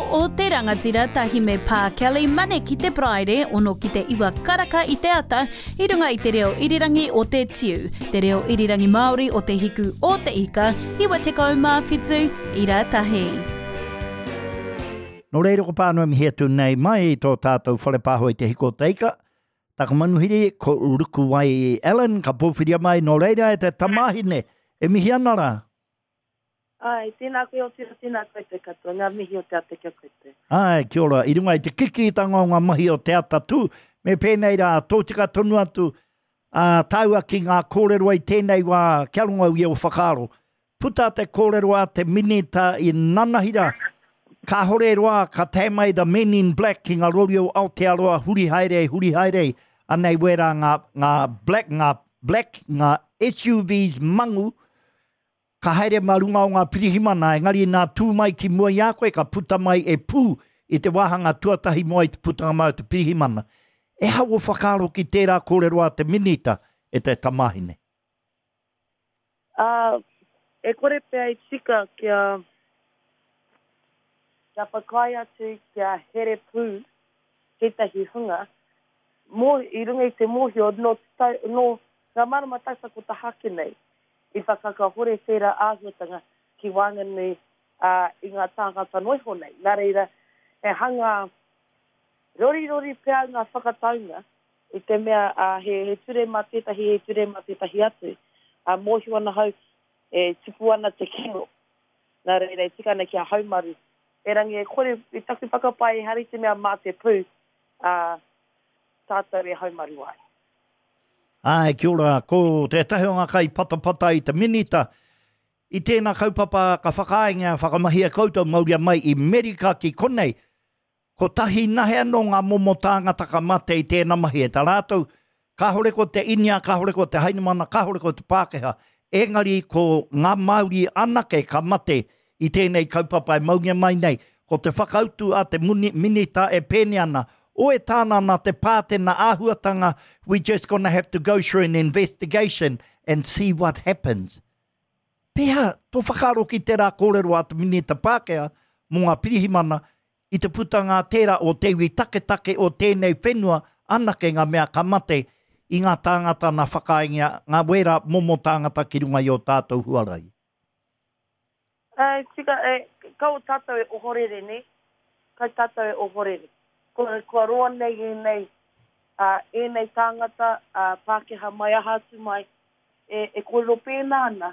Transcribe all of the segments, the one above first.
o te rangatira tahi me pā Kelly mane ki te praere ono ki te iwa karaka i te ata i runga i te reo irirangi o te tiu, te reo irirangi Māori o te hiku o te ika, iwa te kaumā whitu i rā tahi. No reiro ko pānua mi hetu nei mai i tō tātou whalepāho i te hiko o te ika. Taka manuhiri ko uruku wai Alan, ka pōwhiria mai no reira e te tamahine. E mihi ana rā? Ai, tēnā koe o tēnā koe te katoa, ngā mihi o te ata kia koe te. Ai, kia ora, i runga i te kiki i tanga o ngā mahi o te ata tū, me pēnei rā tōtika tonu atu, tāua ki ngā kōreroa i tēnei wā kia runga ui o whakaro. Puta te kōreroa te minita i nanahira, ka hore roa, ka tēmai the Men in Black ki ngā rori o Aotearoa, huri haere, anei wera ngā black, ngā SUVs mangu, ka haere marunga o ngā pirihimana, engari nā tū mai ki mua i a koe, ka puta mai e pū i te wahanga tuatahi mua i te putanga mai o te pirihimana. E hau o whakaro ki tērā kōreroa te minita e te tamahine? E kore pēr i tika kia pakai atu kia here pū tētahi hunga, i runga i te mōhio no ngā marama taisa ko ta hake nei. I whakaka hore tērā āhuatanga ki wānganui i ngā tāngata noiho nei. Nā reira, e hanga rori pēr ngā whakataunga i te mea he ture mā tētahi atu. Mōhio ana hau e tupu ana te kino. Nā reira, e tika ana ki a haumaru. E rangi e kore, i taku whakapai hari te mea mā te pū tātou e haumaru ai. Ai, kia ora, ko te tahi o ngā kai patapata i te minita. I tēnā kaupapa ka whakainga whakamahia koutou mauria mai i Amerika ki konei. Ko tahi nahe anō ngā momo tāngata ka mate i tēnā mahi e tā rātou. Ka hore ko te inia, ka hore ko te hainamana, ka hore ko te Pākehā. Engari ko ngā Māori anake ka mate i tēnei kaupapa e mauria mai nei. Ko te whakautu a te minita e pēne ana. O e tāna na te pātena āhuatanga, we just gonna have to go through an investigation and see what happens. Pēhā, tō whakaro ki tērā kōrero a te minita Pākehā, mō ngā pirihimana, i te putanga tērā o te iwi take o tēnei whenua, anake ngā mea ka mate i ngā tāngata na whakaingia, ngā wera momo tāngata ki runga i o tātou huarai. Tika, kau tātou e ohorere ne, kau tātou e ohorere. Kua roa nei e nei tāngata Pākehā mai ahatu mai e kōrero pēnā ana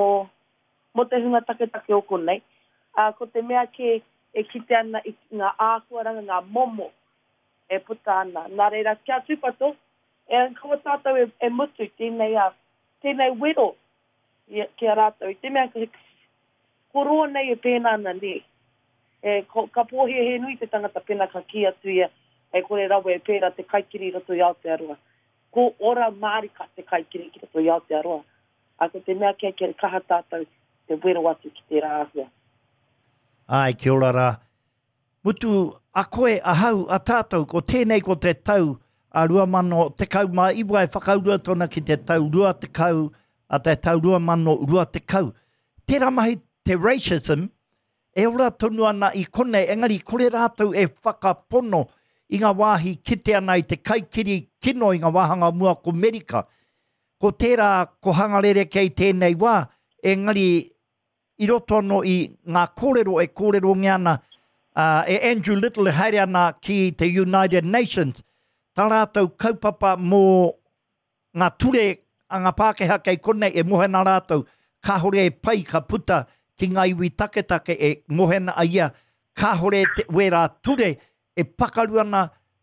mō te hunga take o konei. Ko te mea ke e kite ana i ngā āhuaranga, ngā momo e puta ana. Nā reira, kia tūpato, kua tātou e mutu tēnei wero kia rātou. Te mea ko roa nei e pēnā ana ne. Ka pōhia he nui te tangata pena ka ki atu ia e kore rawe e pēra te kaikiri rato i Aotearoa. Ko ora mārika te kaikiri ki rato i Aotearoa. Ko te mea kia kaha tātou te wero atu ki te rāhua. Ai, kia ora rā. Mutu, a koe, a hau, a tātou, ko tēnei ko te tau a rua mano, te kau mā iwa e whakaurua tona ki te tau rua te kau, a te tau rua mano rua te kau. Tērā mahi te racism, e ora tonu ana i konei, engari kore rātou e whakapono i ngā wāhi kite ana i te kaikiri kino i ngā wāhanga mua ko Amerika. Ko tērā ko hangarere kei tēnei wā, engari i roto no i ngā kōrero ngiana, e Andrew Little haere ana ki te United Nations, tā rātou kaupapa mō ngā ture a ngā Pākehā kei konei e mohena rātou, ka hore e pai ka puta, ki ngā iwi take e mohena a ia, ka hore te wera ture e pakaru ana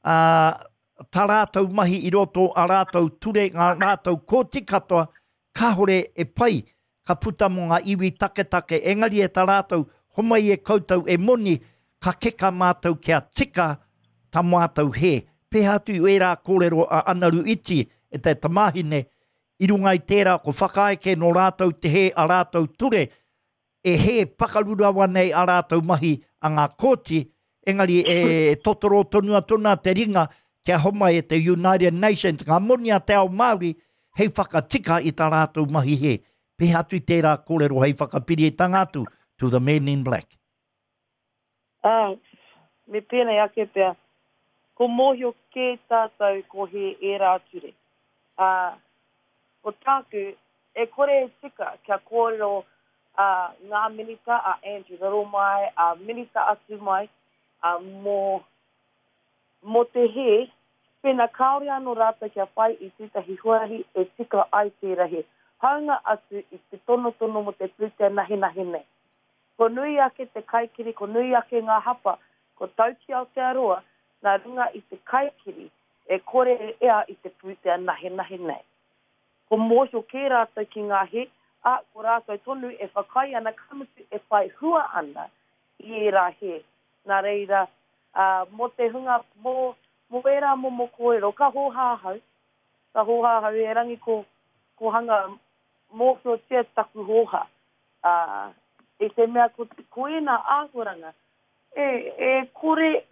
tā rātou mahi i roto a rātou ture, ngā rātou kōti katoa, ka hore e pai, ka puta mo ngā iwi take, engari e tā rātou, homai e koutou e moni, ka keka mātou kia tika ta mātou he. Pēhā tu e rā kōrero a Anaru Iti e te tamahine, i runga i tērā ko whakaeke no rātou te he a rātou ture, e he pakarurawa nei a rātou mahi a ngā kōti, engari e totoro tonua tona te ringa kia homa e te United Nations, ngā moni a te ao Māori, hei whakatika i tā rātou mahi he. Pēhā tu tērā kōrero hei whakapiri e tangatu to the Men in Black. Me pēnei ake pia, ko mōhio kē tātou ko he e rā ture. Ko tāku, e kore e tika kia kōrero ngā minita a Andrew raro mai, a minita atu mai, mo te he, pēnā kaore anō rāta kia whai i tētahi huarahi e tika ai tērahi. Haunga atu i te tono mo te pūtea nahi nei. Ko nui ake te kaikiri, ko nui ake ngā hapa, ko tauti Aotearoa, nā runga i te kaikiri, e kore e ea i te pūtea nahi nei. Ko mōhio kē rātou ki ngā he, ko rātou tonu e whakai ana kamutu e whai hua ana i e rā he. Nā reira, mo te hunga, mo era mo kōrero, ka hōhāhau e rangi ko hanga mōhio tia taku hōha. E te mea ko ena āhoranga, e kore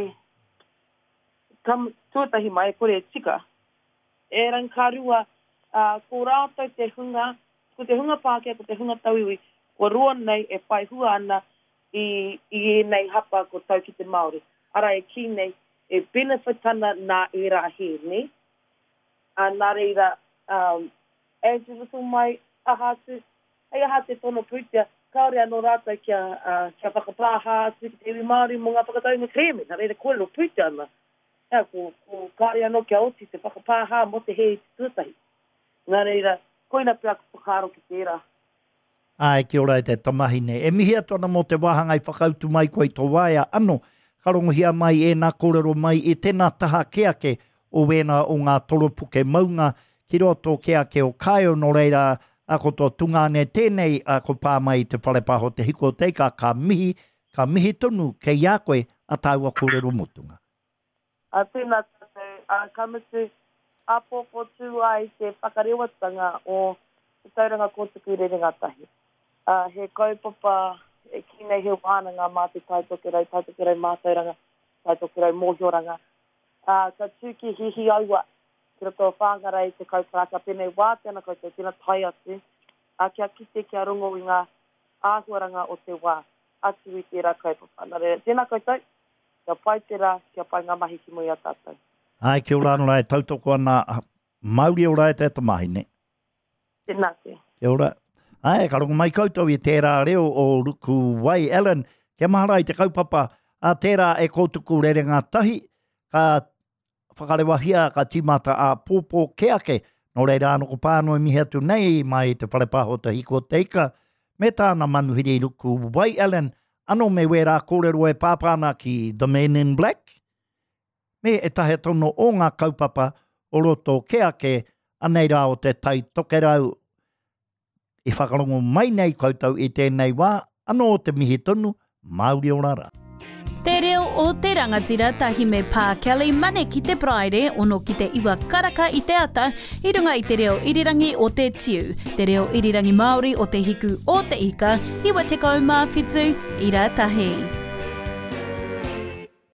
tuatahi mai, e kore e tika. E rangkarua, ko rātou te hunga, ko te hunga Pākehā, ko te hunga Tauiwi, ko roa nei e whai hua ana i nei hapa ko tau ki te Māori. Ara e ki nei, e benefitana nā e rā he, ne? Nā reira, Andrew Russell mai, ahatu, hei ahate tono pūtea, kaore anō rātou kia whakapāha atu ki te iwi Māori mo ngā whakataunga kreme, nā reira kōrero pūtea ana. Ko kaore anō kia oti te whakapāha mo te hei te tūtahi. Nā reira, koina pia ko whakaro ki te era. Ai, kia ora e te tamahine. E mihi atona mo te wāhanga i whakautu mai koe tō waia anō, karongohia mai e nā kōrero mai i tēnā taha keake o wēnā o ngā toropuke maunga ki roto keake o Kaio no reira ako tō tungane tēnei ko pā mai te whalepaho te hiko teika ka mihi tonu kei a koe a tāua kōrero motunga. Tēnā tātou, kamutu apoko tū ai te whakarewatanga o te tauranga kōtuku rerenga tahi. He kaupapa e kinei he wānanga mā te taitokerau mātauranga, taitokerau mōhioranga. Ka tūki hihi aua, ki roto whāngara i te kauparaka pēnei wā tēnā koutou, tēnā tai atu, kia kite kia rongo i ngā āhuaranga o te wā, atu i tērā kaupapa. Tēnā koutou, kia pai tērā, kia pai ngā mahi ki mui a tātou. Ai, kia ora anō rai, tautoko ana Māori o rai te tamahine. Tēnā te. Kia ora. Ai, karongo mai koutou i tērā reo o Ruku Wai Allen, kia mahara i te kaupapa, a tērā e kōtuku rerenga tahi, ka whakarewahia ka timata a pōpō keake, no reira anō ko pāno e mihi atu nei mai te whalepaho te hiko teika, me tāna manuhiri Ruku Wai Allen, anō me wera kōrero e pāpāna ki The Men in Black, me e tahe tono o ngā kaupapa o roto keake anei rā o te tai tokerau i whakarongo mai nei koutou i tēnei wā, anō o te mihi tonu, Māori o rara. Te reo o te rangatira tahi me pā Kelly Mane ki te Praire, ono ki te iwa karaka i te ata, i runga i te reo irirangi o te tiu, te reo irirangi Māori o te hiku o te ika, iwa te kaumā whitu, i rā tahi.